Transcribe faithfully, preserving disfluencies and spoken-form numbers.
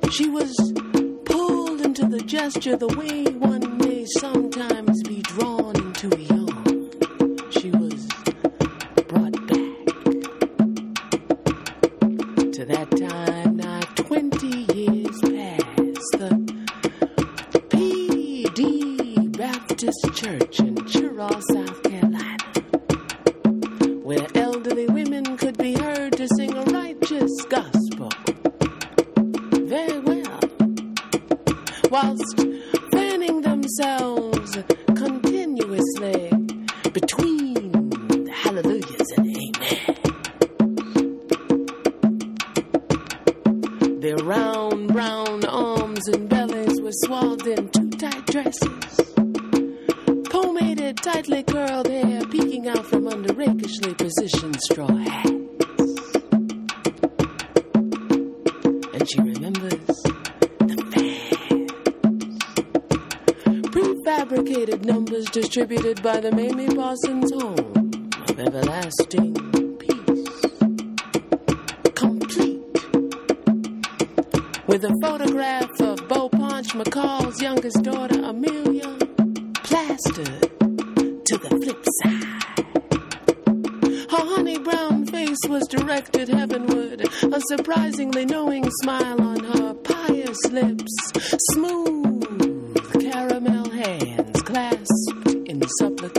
She was pulled into the gesture the way one may sometimes be drawn into a yawn. She was brought back to that time. Now twenty years past, the P D Baptist Church in Cheraw, South Carolina, where elderly women could be heard to sing a righteous gospel very well, whilst fanning themselves continuously between the hallelujahs and the amen. Their round, brown arms and bellies were swathed in too tight dresses, pomaded, tightly curled hair peeking out from under rakishly positioned straw hats. And she remembers the fans. Prefabricated numbers distributed by the Mamie Parsons Home of Everlasting Peace. Complete with a photograph of Bo Ponch McCall's youngest daughter, Amelia, plastered to the flip side. Her honey brown face was directed heavenward, a surprisingly knowing smile on her pious lips, smooth caramel hands clasped in supplication.